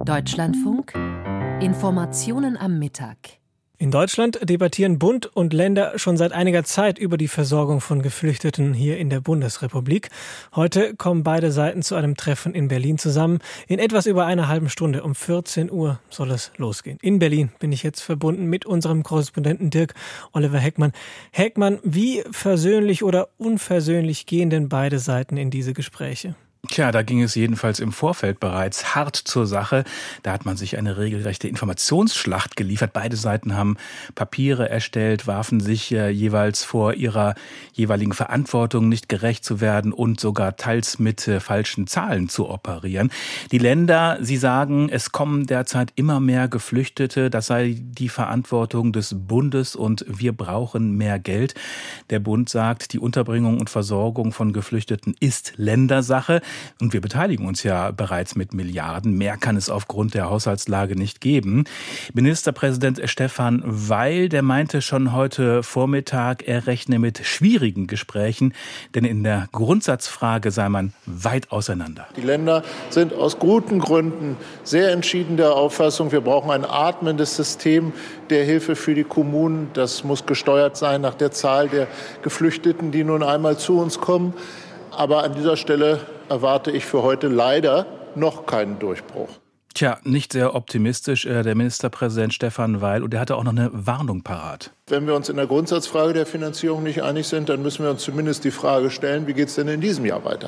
Deutschlandfunk Informationen am Mittag. In Deutschland debattieren Bund und Länder schon seit einiger Zeit über die Versorgung von Geflüchteten hier in der Bundesrepublik. Heute kommen beide Seiten zu einem Treffen in Berlin zusammen. In etwas über einer halben Stunde, um 14 Uhr, soll es losgehen. In Berlin bin ich jetzt verbunden mit unserem Korrespondenten Dirk Oliver Heckmann. Heckmann, wie versöhnlich oder unversöhnlich gehen denn beide Seiten in diese Gespräche? Tja, da ging es jedenfalls im Vorfeld bereits hart zur Sache. Da hat man sich eine regelrechte Informationsschlacht geliefert. Beide Seiten haben Papiere erstellt, warfen sich jeweils vor ihrer jeweiligen Verantwortung, nicht gerecht zu werden und sogar teils mit falschen Zahlen zu operieren. Die Länder, sie sagen, es kommen derzeit immer mehr Geflüchtete. Das sei die Verantwortung des Bundes und wir brauchen mehr Geld. Der Bund sagt, die Unterbringung und Versorgung von Geflüchteten ist Ländersache. Und wir beteiligen uns ja bereits mit Milliarden. Mehr kann es aufgrund der Haushaltslage nicht geben. Ministerpräsident Stefan Weil, der meinte schon heute Vormittag, er rechne mit schwierigen Gesprächen, denn in der Grundsatzfrage sei man weit auseinander. Die Länder sind aus guten Gründen sehr entschieden der Auffassung, wir brauchen ein atmendes System der Hilfe für die Kommunen. Das muss gesteuert sein nach der Zahl der Geflüchteten, die nun einmal zu uns kommen. Aber an dieser Stelle erwarte ich für heute leider noch keinen Durchbruch. Tja, nicht sehr optimistisch, der Ministerpräsident Stefan Weil. Und er hatte auch noch eine Warnung parat. Wenn wir uns in der Grundsatzfrage der Finanzierung nicht einig sind, dann müssen wir uns zumindest die Frage stellen, wie geht es denn in diesem Jahr weiter?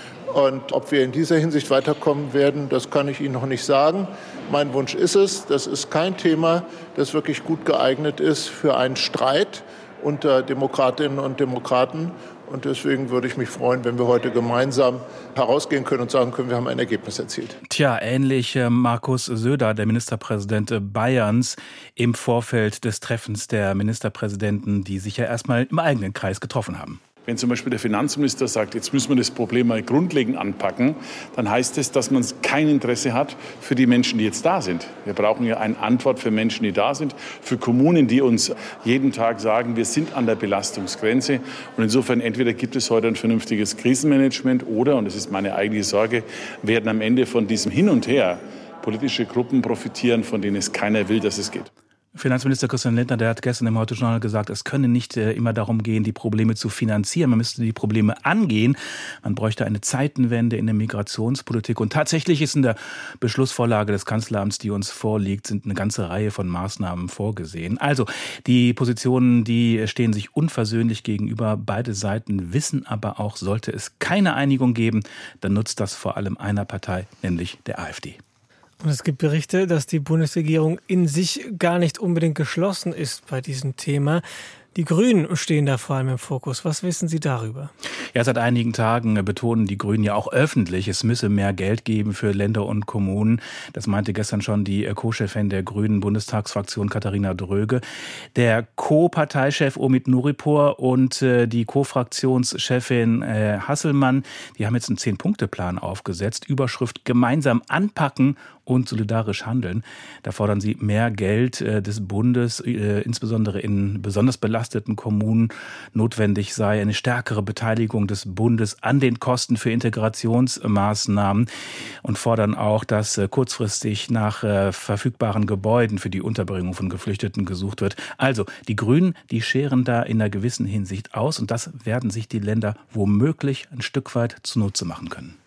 Und ob wir in dieser Hinsicht weiterkommen werden, das kann ich Ihnen noch nicht sagen. Mein Wunsch ist es, das ist kein Thema, das wirklich gut geeignet ist für einen Streit unter Demokratinnen und Demokraten. Und deswegen würde ich mich freuen, wenn wir heute gemeinsam herausgehen können und sagen können, wir haben ein Ergebnis erzielt. Tja, ähnlich Markus Söder, der Ministerpräsident Bayerns, im Vorfeld des Treffens der Ministerpräsidenten, die sich ja erstmal im eigenen Kreis getroffen haben. Wenn zum Beispiel der Finanzminister sagt, jetzt müssen wir das Problem mal grundlegend anpacken, dann heißt es, dass man kein Interesse hat für die Menschen, die jetzt da sind. Wir brauchen ja eine Antwort für Menschen, die da sind, für Kommunen, die uns jeden Tag sagen, wir sind an der Belastungsgrenze. Und insofern entweder gibt es heute ein vernünftiges Krisenmanagement oder, und das ist meine eigentliche Sorge, werden am Ende von diesem Hin und Her politische Gruppen profitieren, von denen es keiner will, dass es geht. Finanzminister Christian Lindner, der hat gestern im Heute-Journal gesagt, es könne nicht immer darum gehen, die Probleme zu finanzieren. Man müsste die Probleme angehen. Man bräuchte eine Zeitenwende in der Migrationspolitik. Und tatsächlich ist in der Beschlussvorlage des Kanzleramts, die uns vorliegt, sind eine ganze Reihe von Maßnahmen vorgesehen. Also die Positionen, die stehen sich unversöhnlich gegenüber. Beide Seiten wissen aber auch, sollte es keine Einigung geben, dann nutzt das vor allem einer Partei, nämlich der AfD. Und es gibt Berichte, dass die Bundesregierung in sich gar nicht unbedingt geschlossen ist bei diesem Thema. Die Grünen stehen da vor allem im Fokus. Was wissen Sie darüber? Ja, seit einigen Tagen betonen die Grünen ja auch öffentlich, es müsse mehr Geld geben für Länder und Kommunen. Das meinte gestern schon die Co-Chefin der Grünen Bundestagsfraktion Katharina Dröge. Der Co-Parteichef Omid Nuripur und die Co-Fraktionschefin Hasselmann, die haben jetzt einen 10-Punkte-Plan aufgesetzt. Überschrift: Gemeinsam anpacken und solidarisch handeln. Da fordern sie mehr Geld des Bundes, insbesondere in besonders belasteten Kommunen. Notwendig sei eine stärkere Beteiligung des Bundes an den Kosten für Integrationsmaßnahmen und fordern auch, dass kurzfristig nach verfügbaren Gebäuden für die Unterbringung von Geflüchteten gesucht wird. Also die Grünen, die scheren da in einer gewissen Hinsicht aus und das werden sich die Länder womöglich ein Stück weit zunutze machen können.